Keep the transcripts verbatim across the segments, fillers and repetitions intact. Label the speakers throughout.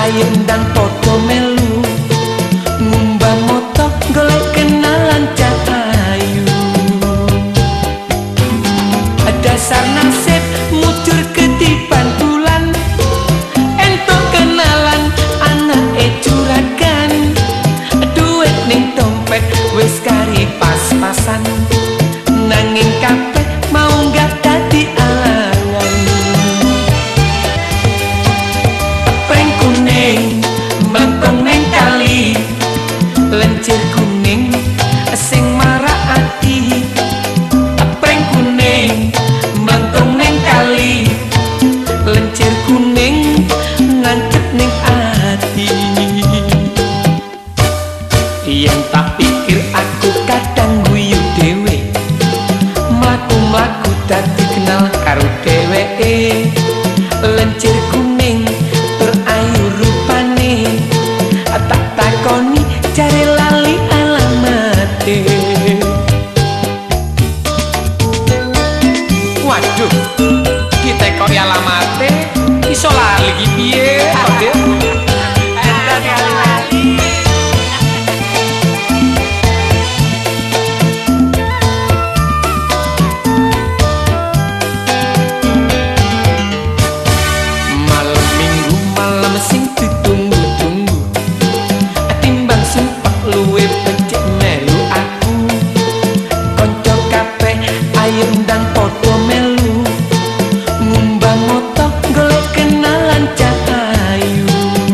Speaker 1: ayo ndang podo melu ngumbah moto golek kenalan cahayu. Dasar nasib mujur ketiban bulan entuk kenalan anak e juragan. Duit ning dompet wis kari pas-pasan nanging kabeh mau gak dadi alangan. Pring kuning mlengkung ning kali lencir kuning sing marak ati. Pring kuning mlengkung ning kali lencir kuning ngancep ning ati. Yen tak pikir aku kadang guyu dhewe mlaku-mlaku dadi kenal karo dheweke. Lencir kuning tur ayu rupane tak takoni jare lali alamate. Waduh, kita kok alamate iso lali iki piye kok? Sing ditunggu-tunggu timbang sumpah luwe becik melu aku. Konco kabeh ayo ndang podo melu ngumbah moto golek kenalan cahayu.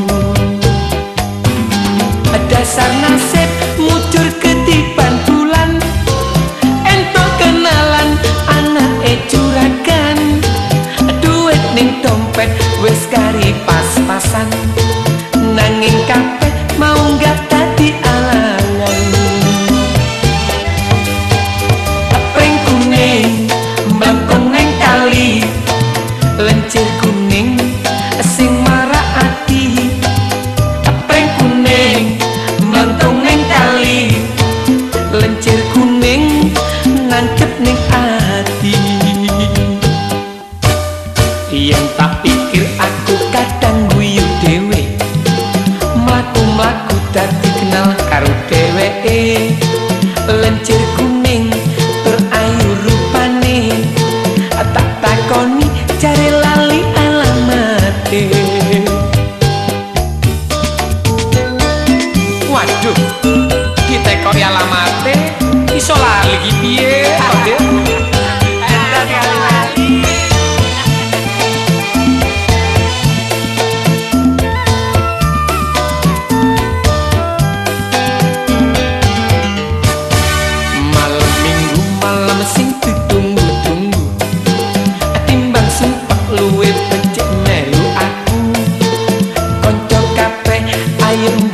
Speaker 1: Dasar nasib mujur ketiban bulan entuk kenalan anak e juragan. Duit ning dompet wis kari pas-pasan nanging kabeh mau gak dadi alangan. Pring kuning mlengkung ning kali lencir kuning sing marak ati. Pring kuning mlengkung ning kali lencir kuning nancep ning ati. Yen tak pikir aku kadang guyu dhewe mlaku-mlaku dadi kenal karo dheweke. Lencir kuning tur ayu rupane tak takoni jare lali alamate. Waduh, kita kok alamate iso lali iki piye kok? Sing ditunggu-tunggu timbang sumpah luwe becik melu aku. Konco kabeh ayo